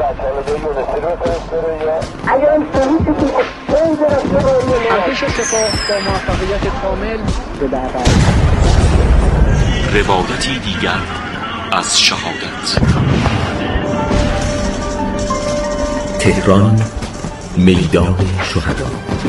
اگر این سرویسی که خیلی درسته باید ارتش سپاه با موفقیت کامل به دربر. روایتی دیگر از شهادت. تهران، میدان شهدا.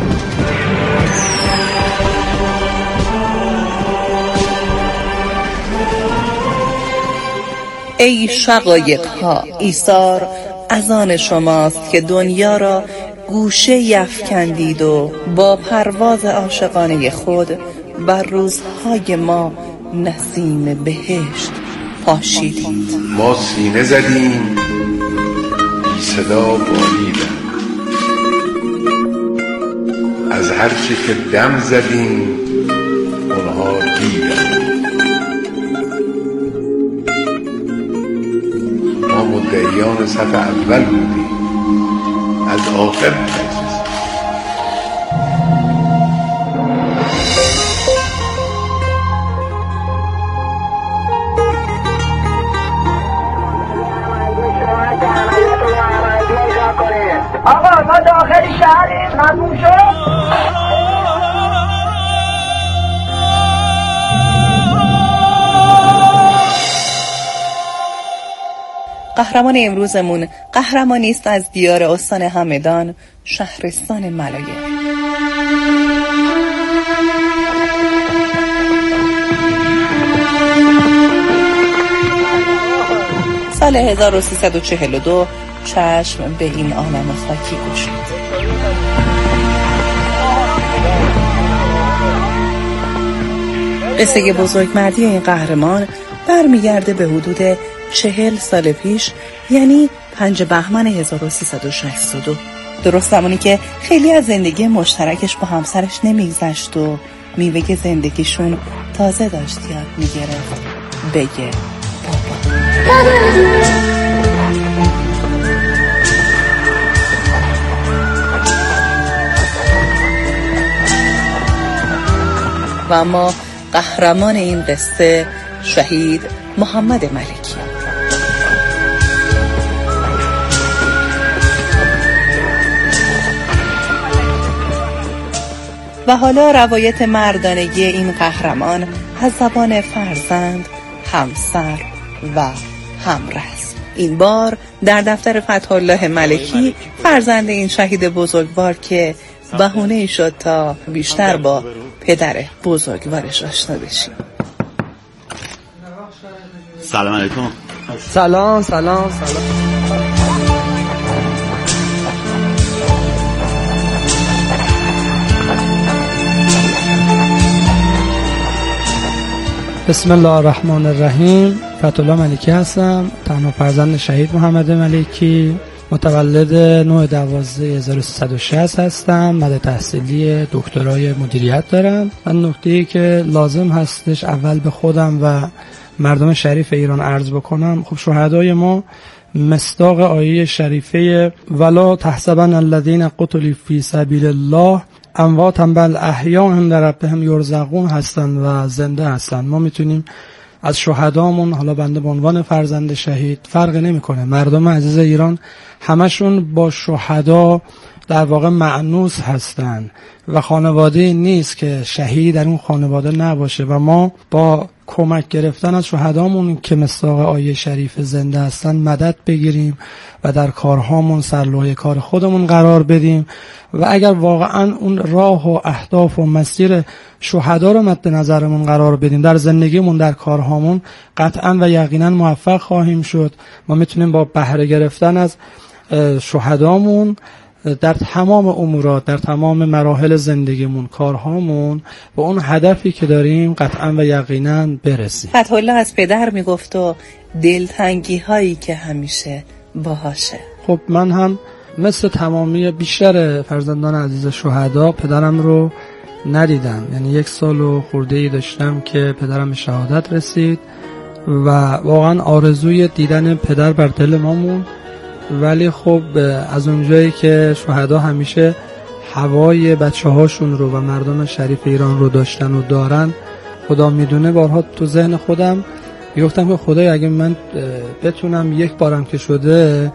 ای شقایق ها، ایثار از آن شماست که دنیا را گوشه یفکندید و با پرواز عاشقانه خود بر روزهای ما نسیم بهشت پاشیدید. ما سینه زدیم بی صدا بالیدن، از هر چه که دم زدیم اونها دیدن. ما مدعیان صف اول بودیم، از آخر تجزیه. آقا ما داخل شهریم، ممنون شد. قهرمان امروزمون قهرمانی است از دیار استان همدان، شهرستان ملایه. سال 1342 چشم به این عالم خاکی گشود. قصه بزرگمردی این قهرمان برمیگرده به حدود 40 سال پیش، یعنی 5 بهمن 1362. درست زمانی که خیلی از زندگی مشترکش با همسرش نمیگذشت و میوه زندگیشون تازه داشت یاد میگرفت بگه بابا. و اما قهرمان این قصه شهید محمد ملکی. و حالا روایت مردانگی این قهرمان از زبان فرزند، همسر و همرز. این بار در دفتر فتح‌الله ملکی، فرزند این شهید بزرگوار که بهونه شد تا بیشتر با پدر بزرگوارش آشنا بشیم. سلام علیکم. سلام. بسم الله الرحمن الرحیم. فتح‌الله ملکی هستم، تنها فرزند شهید محمد ملکی، متولد 9/12/1360 هستم. مدرک تحصیلی دکترای مدیریت دارم. من نکته‌ای که لازم هستش اول به خودم و مردم شریف ایران عرض بکنم، خب شهدای ما مصداق آیه شریفه ولا تحسبن الذین قتلوا فی سبیل الله امواتا بل احیاء عند ربهم یرزقون هستن و زنده هستن. ما میتونیم از شهدامون، حالا بنده به عنوان فرزند شهید فرق نمیکنه، مردم عزیز ایران همشون با شهدا در واقع مأنوس هستن و خانواده نیست که شهید در اون خانواده نباشه و ما با کمک گرفتن از شهدامون که مصداق آیه شریف زنده هستن مدد بگیریم و در کارهامون سرلوحه کار خودمون قرار بدیم و اگر واقعا اون راه و اهداف و مسیر شهدا رو مد نظرمون قرار بدیم در زندگیمون، در کارهامون، قطعا و یقینا موفق خواهیم شد. ما میتونیم با بهره گرفتن از شهدامون در تمام امورات، در تمام مراحل زندگیمون، کارهامون، با اون هدفی که داریم قطعا و یقینا برسیم. فتح‌الله از پدر میگفت و دلتنگی هایی که همیشه باهاشه. خب من هم مثل تمامی بیشتر فرزندان عزیز شهدا پدرم رو ندیدم، یعنی 1 سال و خورده‌ای داشتم که پدرم به شهادت رسید و واقعا آرزوی دیدن پدر بر دل ما موند. ولی خب از اونجایی که شهدا همیشه هوای بچه هاشون رو و مردم شریف ایران رو داشتن و دارن، خدا میدونه بارها تو ذهن خودم میگفتم که خدای اگه من بتونم 1 بارم که شده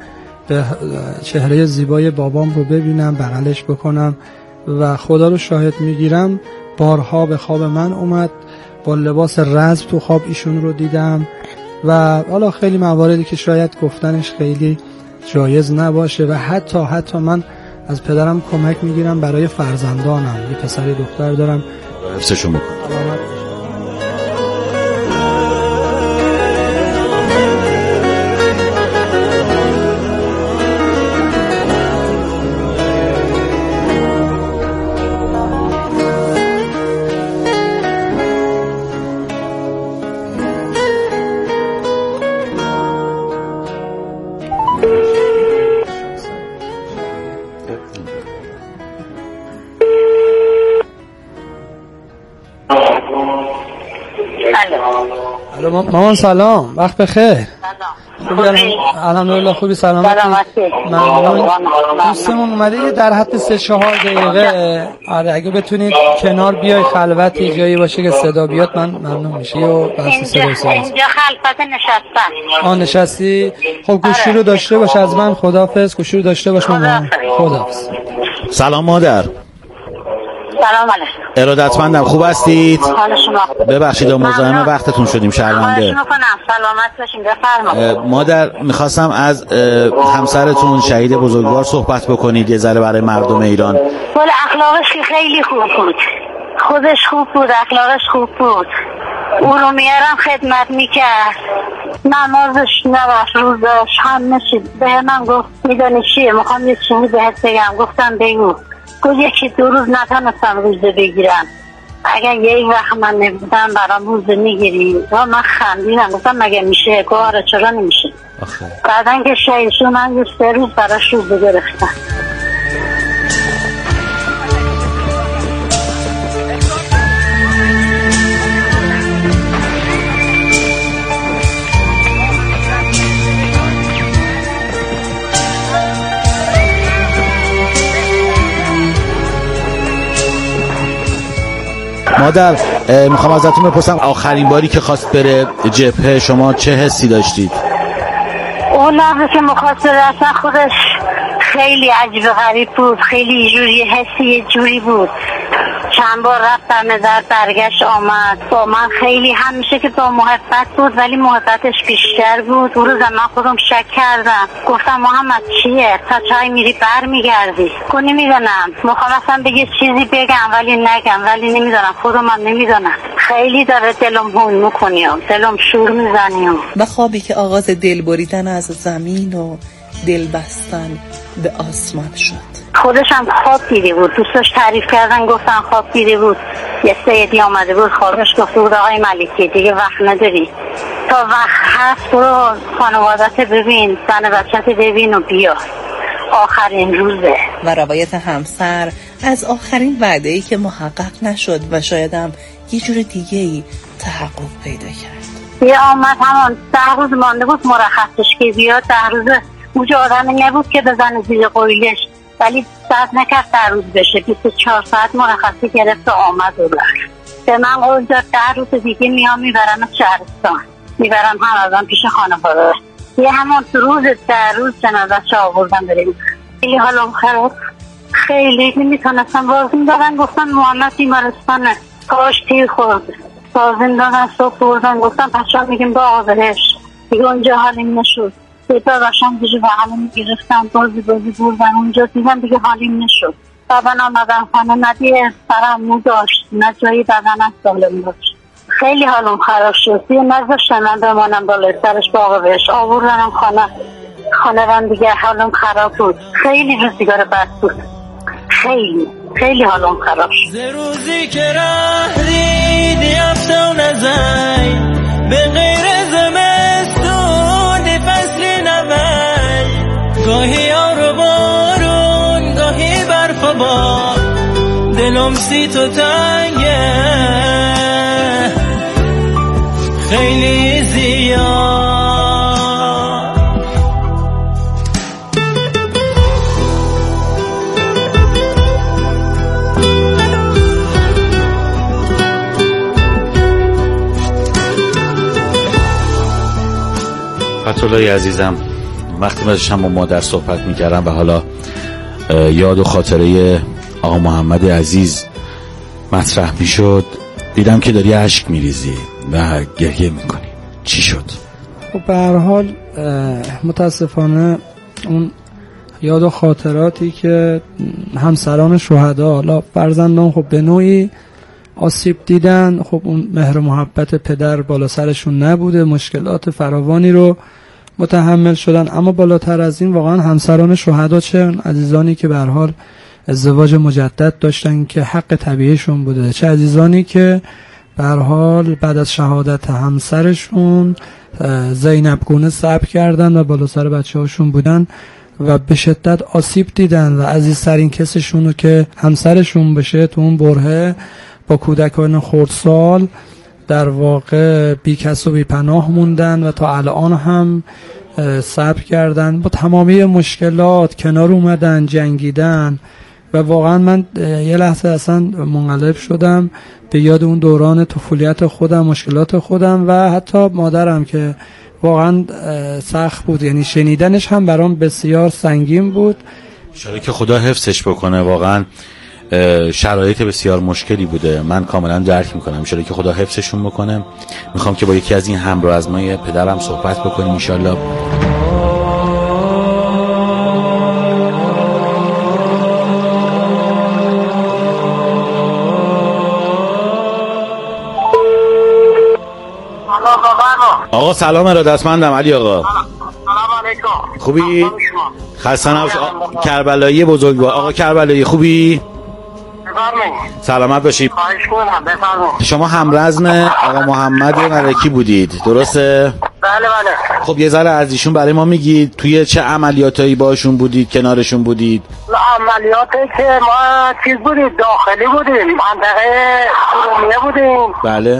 به چهره زیبای بابام رو ببینم، بغلش بکنم و خدا رو شاهد میگیرم بارها به خواب من اومد، با لباس رزم تو خواب ایشون رو دیدم و حالا خیلی مواردی که شاید گفتنش خیلی جایز نباشه و حتی من از پدرم کمک میگیرم برای فرزندانم. یه پسر دختر دارم. حفظشون میکنم. الو مامان سلام، وقت بخیر. خوبی؟ الحمدلله خوبی، سلامتی. ممنون. دوستمون اومده یه در حد 3-4 دقیقه، آره اگه بتونید کنار بیای خلوتی جایی باشه که صدا بیاد من ممنون میشی و بس صدا اینجا خلوت نشستم. نشستی؟ خب گوشی رو داشته باش از من. خداحافظ. گوشی رو داشته باش مامان. خداحافظ. سلام مادر. سلام علیکم. ارادتمندم. خوب هستید؟ حال شما؟ ببخشید مزاحم وقتتون شدیم، شرمنده. خواهش میکنم. سلامت باشین. بفرمایید. مادر میخواستم از همسرتون شهید بزرگوار صحبت بکنید یه ذره برای مردم ایران. ولی اخلاقش خیلی خوب بود. خودش خوب بود، اخلاقش خوب بود. او رو میارم خدمت میکرد، نمازش نباش، روزش همه چی. به من گفت میدانی چیه؟ میخوام یه چیزی بهت بگم. گفتم بگو. گفت 1-2 روز نتونستم روزه بگیرم. اگر یک وقت من نبودم برام روزه میگیری. و من خندیدم گفتم مگه میشه؟ گواره چرا نمیشه؟ بعدن که شهید شد من 3 روز براش روزه گرفتم. مادر میخوام ازتون بپرسم آخرین باری که خواست بره جبهه شما چه حسی داشتید؟ اون لحظه که میخواست بره اصلا خودش خیلی عجیب غریب بود، خیلی جوری حسی جوری بود. چند بار رفتم در برگشت آمد با من، خیلی همیشه که با محبت بود ولی محبتش بیشتر بود. اون روز من خودم شک کردم، گفتم محمد چیه؟ تا چای میری بر میگردی؟ گفت نمیدونم، میخوام اصلا بگه چیزی بگم ولی نگم، ولی نمیدونم، خودم هم نمیدونم. خیلی داره دلم هون میکنیم، دلم شور میزنیم. و خوابی که آغاز دل بریدن از زمین و دل بستن به آسمان شد. خودش هم خواب دیده بود، دوستاش تعریف کردن گفتن خواب دیده بود. یه سیدی آمده بود خوابش گفته بود آقای ملکی دیگه وقت نداری، تا وقت هست برو خانوادت ببین، زن بچت ببین و بیا. آخرین روزه. و روایت همسر از آخرین وعده‌ای که محقق نشد و شاید هم یه جور دیگه‌ای تحقق پیدا کرد. یه آمد همون 10 روز مانده بود مرخصش که بیاد. 10 روز اونجا آدمی نبود که بزنه زیر قویلش، ولی صد نکرد 10 روز بشه. 24 ساعت مرخصی گرفت و آمد و رفت. به من قول داد 10 روز دیگه میام میبرم شهرستان، میبرم همزان پیش خانواده. یه همون روز 10 روز جنازه‌اش آوردن بریم. خیلی حالم خراب، خیلی نمیتونستم. بازم دادن گفتن محمد بیمارستانه، کاش تیر خورد. بازم دادن صبح بردن گفتن پشم میگیم با آبرش دیگه. اونجا حالیم نشد. بیتا باشم دیگه به همه میگرفتم، بازی بردن اونجا دیدم دیگه حالیم نشد. بابا آمدن خانه ندیه سرم نداشت، نه جایی بدنم سالم داشت. خیلی حالم خراب شد. دیگه نذاشتن من بمانم بالای سرش با آبرش. آوردنم خانه من دیگه. حالم خراب بود، خیلی روزگار بد بود. خیلی حالم خراب شد. ز روزی که رهدی افتا نزای به غیر زمستون فصل نوی، گاهی آر و بارون گاهی برف و باد، دلم سی تو تنگه خیلی زیاد. فتولای عزیزم، وقتی داشتم با مادر صحبت میکردم و حالا یاد و خاطره آقا محمد عزیز مطرح میشد، دیدم که داری اشک میریزی و گریه میکنی. چی شد؟ خب به هر حال متاسفانه اون یاد و خاطراتی که همسران شهدا، حالا فرزندان خب به نوعی آسیب دیدن، خب اون مهر و محبت پدر بالا سرشون نبوده، مشکلات فراوانی رو متحمل شدن. اما بالاتر از این واقعا همسران شهدا، چه عزیزانی که به هر حال ازدواج مجدد داشتن که حق طبیعیشون بوده، چه عزیزانی که به هر حال بعد از شهادت همسرشون زینب گونه صبر کردن و بالا سر بچه‌هاشون بودن و به شدت آسیب دیدن و عزیزترین کسشون رو که همسرشون بشه تو اون برهه با کودکان خردسال در واقع بی کس و بی پناه موندن و تا الان هم صبر کردن، با تمامی مشکلات کنار اومدن، جنگیدن. و واقعا من یه لحظه اصلا منقلب شدم به یاد اون دوران طفولیت خودم، مشکلات خودم و حتی مادرم که واقعا سخت بود، یعنی شنیدنش هم برام بسیار سنگین بود. انشالله که خدا حفظش بکنه. واقعا شرایط بسیار مشکلی بوده، من کاملا درک میکنم. انشالله که خدا حفظشون بکنه. میخوام که با یکی از این همراه از ما پدرم صحبت بکنیم انشالله. آقا سلام، ارادتمندم علی آقا. سلام علیکم. خوبی؟ خسته نباشی. کربلایی بزرگوار. آقا کربلایی خوبی؟ بفرمایید. سلامت باشی. خواهش می‌کنم، بفرمایید. شما همرزم آقا محمد ملکی بودید درسته؟ بله بله. خب یه ذره از ایشون برای ما میگید توی چه عملیاتایی باشون بودید، کنارشون بودید؟ عملیاتی که ما چیز بودیم، داخلی بودیم، منطقه ارومیه بودیم. بله.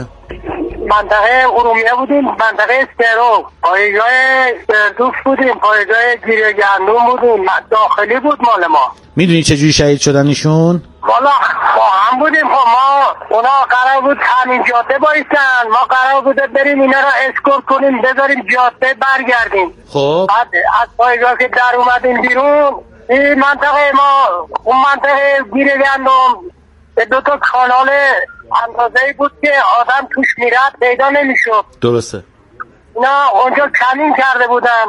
منطقه ارومیه بودیم، منطقه استرو، پایگاه سردوف بودیم، پایگاه گیره گندم بودیم، داخلی بود مال ما. میدونی چجوری شهید شدن ایشون؟ والا با هم بودیم. خب ما اونا قرار بود همین جاده بایستن، ما قرار بود بریم اینا را اسکورت کنیم بذاریم جاده برگردیم. خب بعد از پایگاه که در اومدیم بیرون، این منطقه ما اون منطقه گیره گندم به 2 تا کانال اندازه‌ای بود که آدم توش میرد پیدا نمیشد. درسته. اینا اونجا کمین کرده بودن.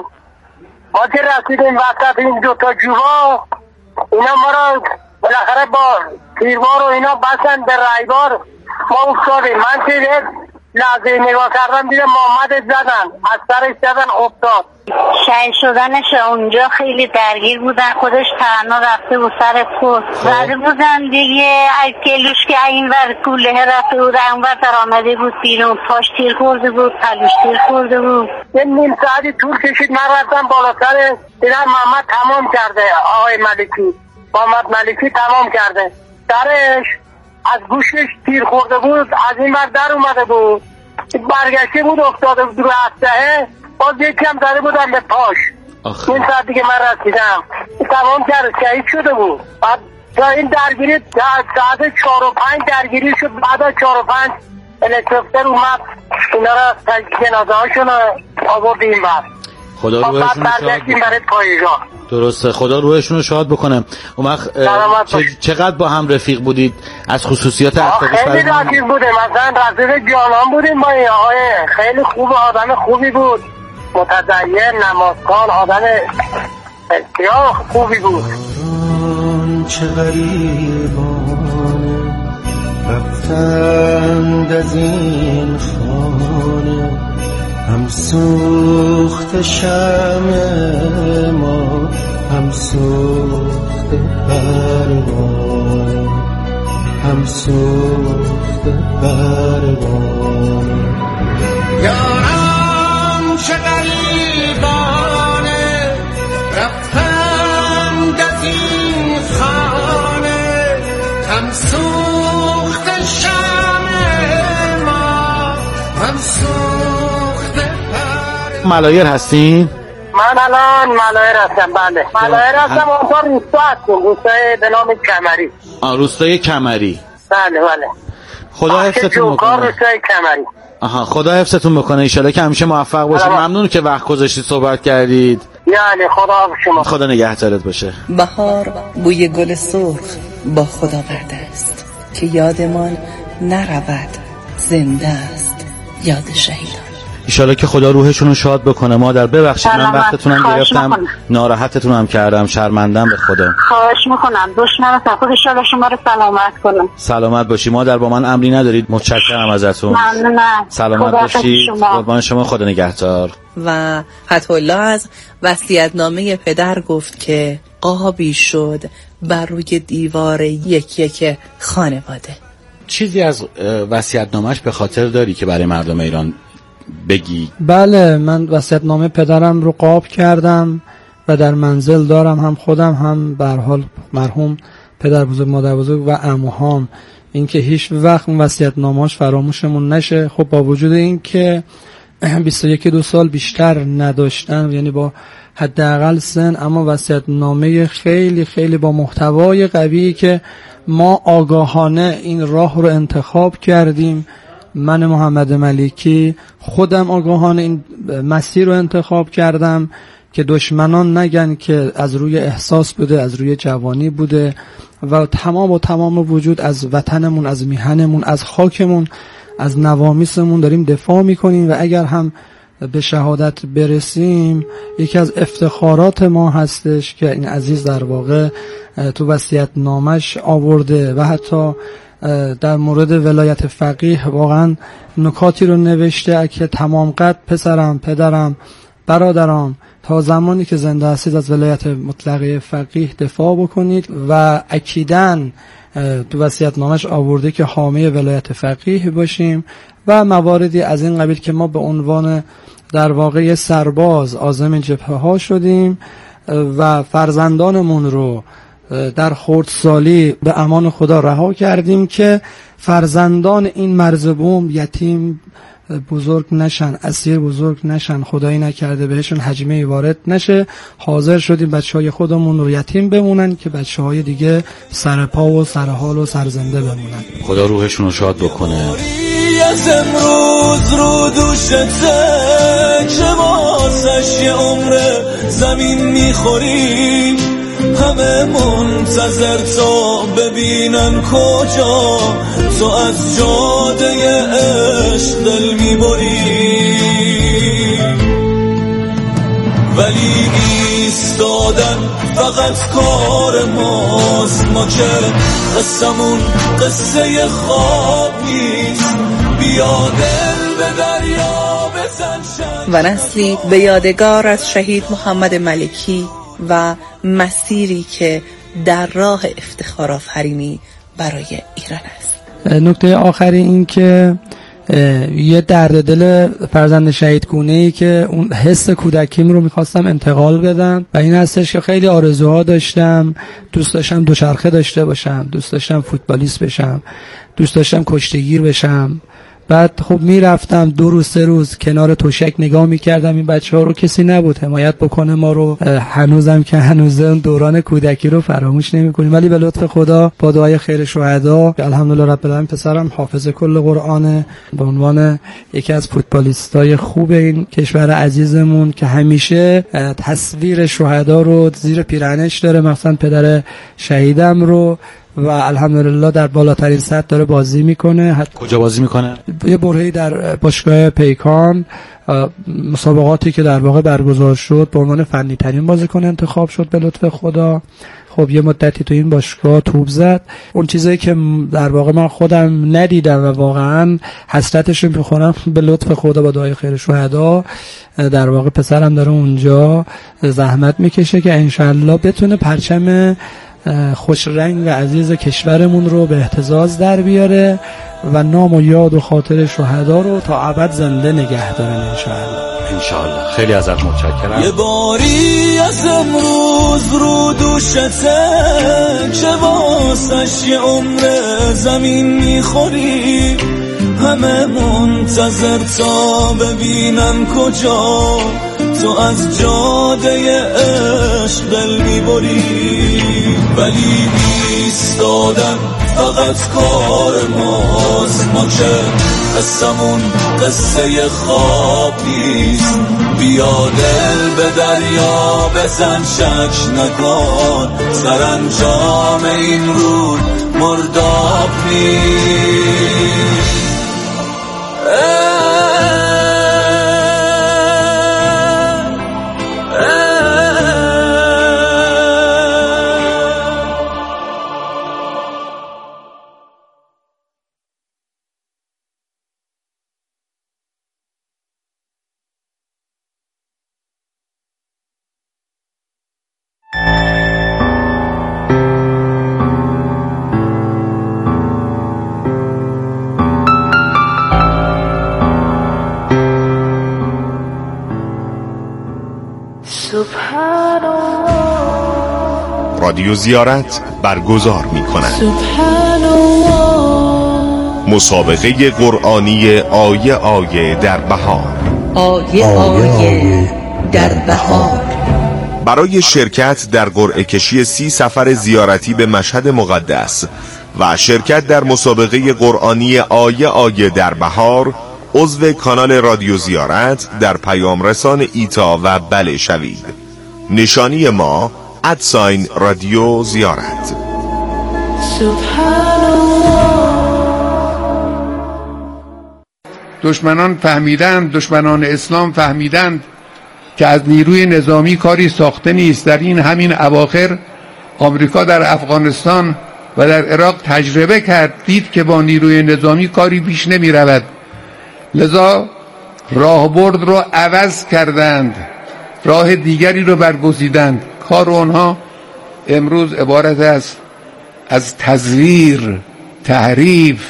ما که رسیدیم وسط این 2 تا جوها، اینا ما را بالاخره با تیربار و اینا بستن به رایبار. ما افتادیم. من که لحظه نگاه کردم دیدم محمد زدن، از سرش زدن افتاد. شهید شدنش اونجا خیلی درگیر بودن، خودش تنها رفته بود سر پست زده بودن دیگه، از گلوش که این ور کوله رفته بود اون ور در آمده بود بیرون، پاش تیر خورده بود، پلوش تیر خورده بود. یه نیم ساعتی طول کشید. من رفتم بالا سر دیدم محمد تمام کرده. آقای ملکی، محمد ملکی تمام کرده. سرش از گوشش تیر خورده بود، از این ور در اومده بود، برگشته بود افتاده بود رو اسلحه، باز یکم زده بودم به پاش. این ساعت دیگه من رسیدم تمام کرد، شهید شده بود. بعد تا این درگیری ساعت 4 و 5 درگیری شد. بعد از 4 و 5 الکتروفتر اومد اینا را جنازه هاشون آورد این بر. خدا روحشون رو شاد بکنه. درسته، خدا روحشون رو شاد بکنه. اون وقت چقدر با هم رفیق بودید؟ از خصوصیات اخلاقش خیلی رفیق بودیم، مثلا رفیق جانان بودیم با این آقای. خیلی خوب، آدم خوبی بود، متدین، نمازخوان، آدم بسیار خوبی بود. چه غریبانه رفتند از این خانه، هم سوخت شمع ما، هم سوخت پروانه، هم سوخت پروانه. یارم چه غریبانه رفتند از این خانه، هم سوخت شمع ما، هم سوخت ملایر هستین؟ من الان ملایر هستم. بله ملایر هستم. اونجا روستا هستیم، روستای به نام کمری. روستای کمری. بله بله. خدا حفظتون بکنه. روستای کمری. خدا حفظتون بکنه. ان شاءالله که همیشه موفق باشید. ممنون که وقت گذاشتید صحبت کردید. یعنی خدا شما. خدا نگهدارت باشه. بهار بوی گل سرخ با خدا برده است که یادمان نرود، زنده است یاد شهیدان. ایشالا که خدا روحشون رو شاد بکنه. مادر ببخشید من وقتتونم گرفتم، ناراحتتونم کردم، شرمندم به خدا. خواهش میکنم دشمنتون خود ایشالا شما رو سلامت کنم. سلامت باشی مادر، با من امری ندارید. متشکرم ازتون. ممنونم. سلامت باشید. قربان شما، خدا نگهدار. و فتح‌الله از وصیت‌نامه پدر گفت که قابی شد بر روی دیوار یک خانواده. چیزی از وصیت‌نامه‌اش به خاطر داری که برای مردم ایران بگی؟ بله، من وصیت‌نامه پدرم رو قاب کردم و در منزل دارم، هم خودم هم به هر حال مرحوم پدر بزرگ، مادر بزرگ و عموهام، اینکه هیچ وقت اون وصیت‌نامه‌اش فراموشمون نشه. خب با وجود اینکه 21 سال بیشتر نداشتن، یعنی با حداقل سن، اما وصیت‌نامه خیلی خیلی با محتوای قوی که ما آگاهانه این راه رو انتخاب کردیم. من محمد ملکی خودم آگاهانه این مسیر رو انتخاب کردم که دشمنان نگن که از روی احساس بوده، از روی جوانی بوده و تمام وجود از وطنمون، از میهنمون، از خاکمون، از نوامیسمون داریم دفاع میکنیم و اگر هم به شهادت برسیم یکی از افتخارات ما هستش که این عزیز در واقع تو وصیت‌نامش آورده و حتی در مورد ولایت فقیه واقعا نکاتی رو نوشته که تمام قد پسرم، پدرم، برادرام، تا زمانی که زنده هستید از ولایت مطلقه فقیه دفاع بکنید و اکیداً تو وصیت‌نامش آورده که حامی ولایت فقیه باشیم و مواردی از این قبیل که ما به عنوان در واقع سرباز عازم جبهه ها شدیم و فرزندانمون رو در خردسالی به امان خدا رها کردیم که فرزندان این مرزبوم یتیم بزرگ نشن، اسیر بزرگ نشن، خدایی نکرده بهشون هجمه وارد نشه. حاضر شدیم بچهای خودمون رو یتیم بمونن که بچهای دیگه سرپا و سرحال و سرزنده بمونن. خدا روحشون رو شاد بکنه. از امروز رو دوشته که واسش یه عمر زمین میخوریم، همه منتظر تا ببینن کجا تو از جاده عشق دل میبری، ولی ایستادن فقط کار ماست، ما که قصمون قصه خواب نیست، بیا دل به دریا بزن. و نسلی به یادگار از شهید محمد ملکی و مسیری که در راه افتخار آفرینی برای ایران است. نکته آخری این که یه درد دل فرزند شهیدگونه‌ای که اون حس کودکیم رو میخواستم انتقال بدم و این هستش که خیلی آرزوها داشتم. دوست داشتم دوچرخه داشته باشم، دوست داشتم فوتبالیست بشم، دوست داشتم کشتیگیر بشم. بعد خب میرفتم 2 روز 3 روز کنار تشک نگاه میکردم، این بچه‌ها رو کسی نبود حمایت بکنه ما رو. هنوزم که هنوز اون دوران کودکی رو فراموش نمی‌کنیم، ولی به لطف خدا با دعای خیر شهدا الحمدلله رب العالمین پسرم حافظ کل قرآن، به عنوان یکی از فوتبالیستای خوب این کشور عزیزمون که همیشه تصویر شهدا رو زیر پیرهنش داره، مثلا پدر شهیدم رو، و الحمدلله در بالاترین سطح داره بازی میکنه. کجا بازی میکنه؟ یه برهه‌ای در باشگاه پیکان، مسابقاتی که در واقع برگزار شد به عنوان فنی ترین بازیکن انتخاب شد به لطف خدا. خب یه مدتی تو این باشگاه توپ زد. اون چیزایی که در واقع من خودم ندیدم و واقعا حسرتش رو میخورم، به لطف خدا با دعای خیر شهدا در واقع پسرم داره اونجا زحمت میکشه که انشالله بتونه پرچم خوش رنگ و عزیز کشورمون رو به اهتزاز در بیاره و نام و یاد و خاطر شهدا رو تا ابد زنده نگه داره انشالله. خیلی ازت متشکرم. یه باری از امروز رو دوشته که واسش یه عمر زمین میخوری، همه منتظر تا ببینن کجا تو از جاده عشق دل میبری، ولی ایستادن فقط کار ماست. ما که قصمون قصه خواب نیست. بیا دل به دریا بزن شک نکن، سرانجام این رود مرداب نیست. رادیو زیارت برگزار می کند مسابقه قرآنی آیه آیه در بهار. آیه در بهار. برای شرکت در قرعه کشی 30 سفر زیارتی به مشهد مقدس و شرکت در مسابقه قرآنی آیه آیه در بهار، عضو کانال رادیو زیارت در پیام رسان ایتا و بله شوید. نشانی ما @رادیو زیارت. دشمنان فهمیدند، دشمنان اسلام فهمیدند که از نیروی نظامی کاری ساخته نیست. در این همین اواخر آمریکا در افغانستان و در عراق تجربه کرد، دید که با نیروی نظامی کاری پیش نمی رود، لذا راهبرد رو عوض کردند، راه دیگری رو برگزیدند. کار آنها امروز عبارت است از تزویر، تحریف،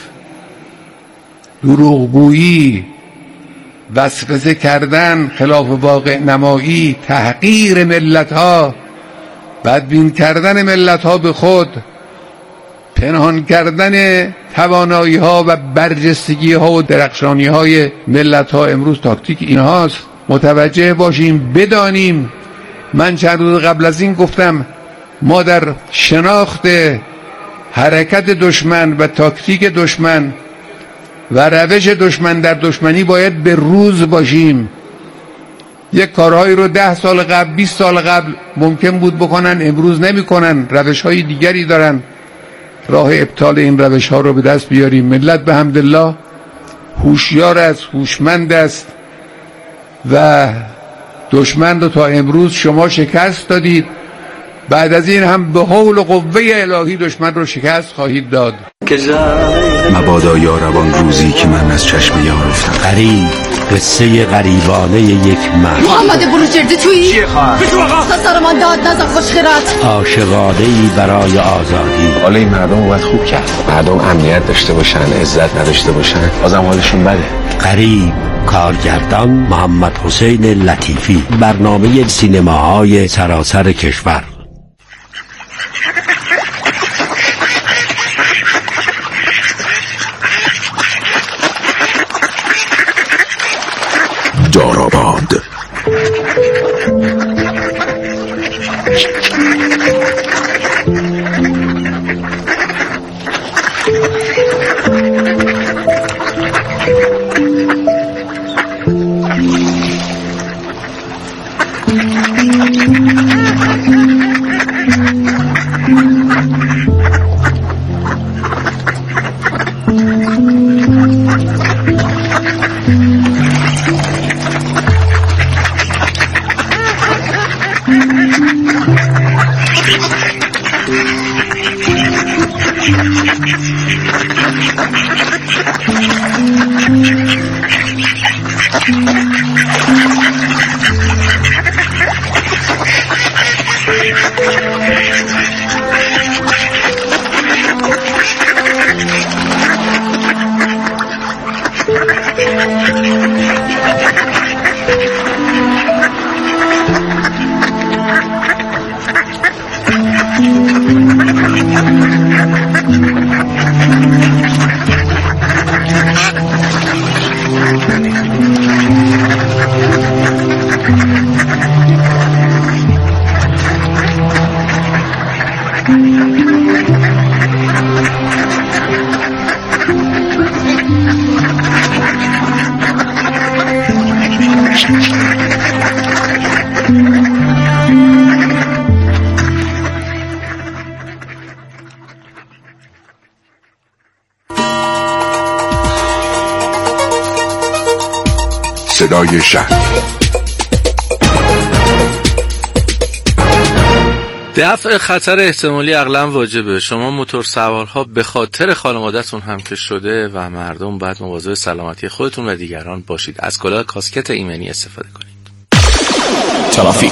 دروغگویی، وسوسه کردن، خلاف واقع نمایی، تحقیر ملت‌ها، بدبین کردن ملت‌ها به خود، پنهان کردن توانایی‌ها و برجستگی‌ها و درخشانی‌های ملت‌ها. امروز تاکتیک اینهاست. متوجه باشیم، بدانیم. من چند روز قبل از این گفتم ما در شناخت حرکت دشمن و تاکتیک دشمن و روش دشمن در دشمنی باید به روز باشیم. یک کارهایی رو 10 سال قبل، 20 سال قبل ممکن بود بکنن، امروز نمی کنن، روش‌های دیگری دارن. راه ابطال این روش‌ها رو به دست بیاریم. ملت به حمدالله هوشیار است، هوشمند است و دشمن رو تا امروز شما شکست دادید. بعد از این هم به حول و قوه الهی دشمن رو شکست خواهید داد. مبادا یاربان روزی که من از چشم یار افتم. غریب، قصه غریبانه یک مرد. محمد بروجردی تویی؟ چیه خواهد؟ بشو آقا سرمان داد نزد خوشخیرت. عاشقانه‌ای برای آزادی. حالا این مردم باید خوب کرد. مردم امنیت داشته باشن، عزت نداشته باشن، بازم حالشون بده. غریب، کارگردان محمد حسین لطیفی. برنامه سینماهای سراسر کشور. داراباد. صدای شهر. دفع خطر احتمالی عقلاً واجبه. شما موتور سوارها به خاطر خانواده‌تون هم که شده و مردم باید مواظب سلامتی خودتون و دیگران باشید. از کلاه کاسکت ایمنی استفاده کنید. ترافیک.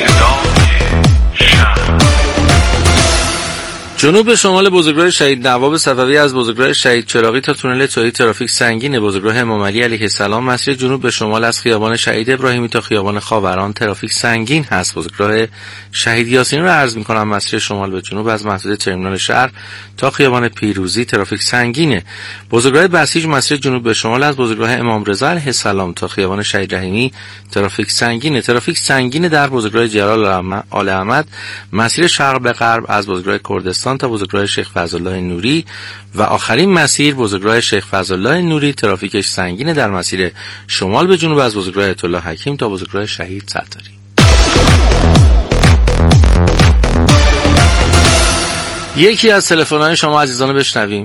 جنوب شمال بزرگراه شهید نواب صفوی از بزرگراه شهید چراغی تا تونل تویی ترافیک سنگین. بزرگراه امام علی علیه السلام مسیر جنوب به شمال از خیابان شهید ابراهیمی تا خیابان خاوران ترافیک سنگین هست. بزرگراه شهید یاسین رو عرض می‌کنم مسیر شمال به جنوب از محدوده ترمینال شهر تا خیابان پیروزی ترافیک سنگینه. بزرگراه بسیج مسیر جنوب به شمال از بزرگراه امام رضا علیه السلام تا خیابان شهید رحیمی ترافیک سنگینه. ترافیک سنگین در بزرگراه جلال آل احمد مسیر شرق به غرب از بزرگراه کردستان تا بزرگراه شیخ فضلالله نوری و آخرین مسیر بزرگراه شیخ فضلالله نوری ترافیکش سنگینه در مسیر شمال به جنوب از بزرگراه آیت الله حکیم تا بزرگراه شهید ستاری. یکی از تلفن‌های شما عزیزان بشنویم.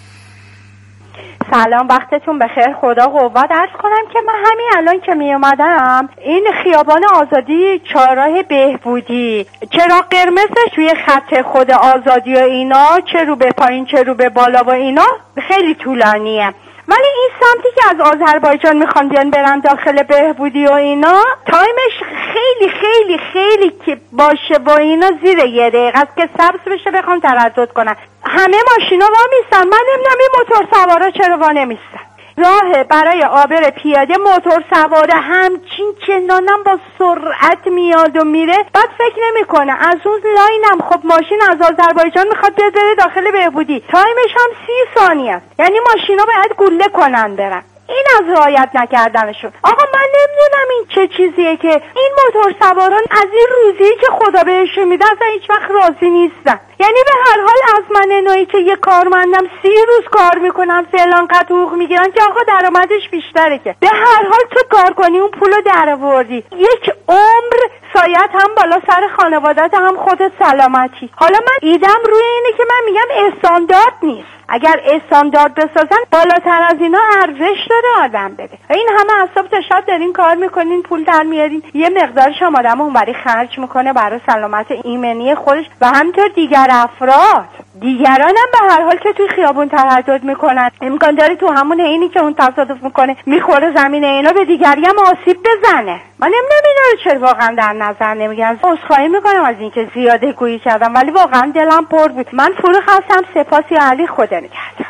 سلام، وقتتون بخیر، خدا قوت. عرض کنم که من همین الان که می اومدم این خیابان آزادی چهارراه بهبودی چراغ قرمزش روی خط خود آزادی و اینا چه رو به پایین چه رو به بالا و اینا خیلی طولانیه، ولی این سمتی که از آذربایجان میخوان بیان برن داخل بهبودی و اینا تایمش خیلی خیلی خیلی که باشه با اینا زیر یه دقیقه است که سبز بشه بخوام تردد کنن. همه ماشینا وا میستن، من نمیدونم این موتور سوارا چرا وا نمیستن. راه برای عابر پیاده موتور سوار همچین چنانم با سرعت میاد و میره، بعد فکر نمیکنه از اون لاینم خب ماشین از آذربایجان میخواد بره داخل بهبودی، تایمش هم 30 ثانیه است، یعنی ماشینا باید گله کنن برن. این از رعایت نکردنشون. آقا من نمیدونم این چه چیزیه که این موتور سواران از این روزی که خدا بهشون میده اصلا هیچ وقت راضی نیستن. یعنی به هر حال از من نوعی که یه کارمندم 30 روز کار میکنم فلان قد حقوق میگیرن که آقا درآمدش بیشتره، که به هر حال تو کار کنی اون پولو درآوردی، یک عمر سایت هم بالا سر خانوادت هم خودت سلامتی. حالا من ایدم روی اینه که من میگم استاندارد نیست، اگر استاندارد بسازن بالاتر از اینا ارزش داره آدم بده. این همه اعصاب تا شب دارین کار میکنین پول در میارین، یه مقدارش هم آدم اونوری خرج میکنه برای سلامت ایمنی خودش و همینطور دیگر افراد. دیگران هم به هر حال که توی خیابون تردد میکنن امکان داره تو همون اینی که اون تصادف میکنه میخوره زمین اینا به دیگری هم آسیب بزنه. من نمیدونم اینا رو چرا واقعا در نظر نمیگیرن. عذرخواهی میکنم از اینکه زیاده گویی کردم ولی واقعا دلم پر بود. من فروغ هستم، سپاسی علی، خدا نگهدار.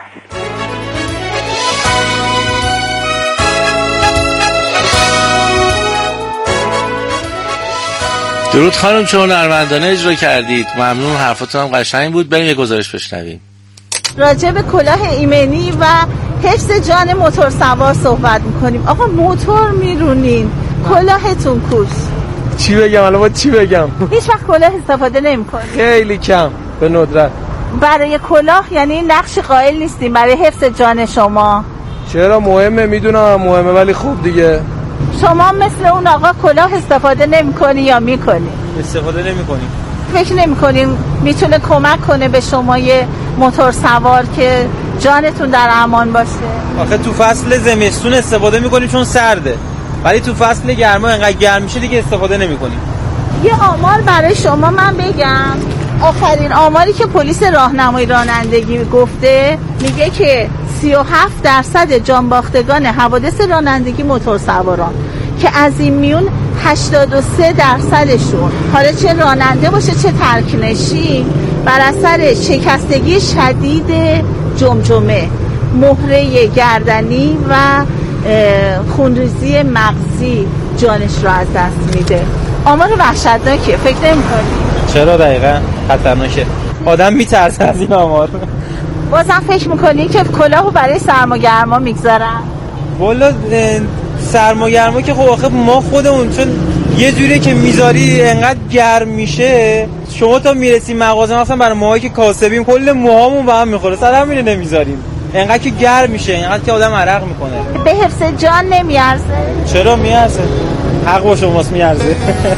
درود خانم، چون هنرمندانه اجرا کردید، ممنون، حرفاتون هم قشنگ بود. بریم یه گزارش بشنویم. راجع به کلاه ایمنی و حفظ جان موتور سوار صحبت میکنیم. آقا موتور میرونین، کلاهتون کوس. چی بگم الان؟ با چی بگم؟ هیچ وقت کلاه استفاده نمیکنید؟ خیلی کم، به ندرت. برای کلاه یعنی نقش قائل نیستیم برای حفظ جان شما؟ چرا مهمه، میدونم مهمه، ولی خوب دیگه. شما مثل اون آقا کلاه استفاده نمی‌کنی یا می‌کنی؟ استفاده نمی‌کنیم. فکر نمی‌کنین میتونه کمک کنه به شما یه موتور سوار که جانتون در امان باشه؟ آخه تو فصل زمستون استفاده می‌کنیم چون سرده، ولی تو فصل گرما انقدر گرم میشه دیگه استفاده نمی‌کنیم. یه آمار برای شما من بگم. آخرین آماری که پلیس راهنمایی رانندگی گفته میگه که 37% جانباختگان حوادث رانندگی موتور سواران، که از این میون 83%شون حالا چه راننده باشه چه ترکنشین بر اثر شکستگی شدید جمجمه، مهره گردنی و خونریزی مغزی جانش رو از دست میده. آمار وحشتناکه، فکر نمی‌کنی؟ چرا؟ دقیقاً خطرناکه، آدم میترسه از این آمار. بازم فکر میکنی که کلاهو برای سرماگرما میگذارن؟ والا سرماگرما که خب آخه ما خودمون چون یه جوری که میذاری انقدر گرم میشه، شما تا میرسی مغازه مثلا برای ماهایی که کاسبیم کل موهامون به هم میخوره، سر همینه نمیذاریم، انقدر که گرم میشه، انقدر که آدم عرق میکنه. به حفظ جان نمیارزه؟ چرا میارزه؟ حق با شماست، میارزه.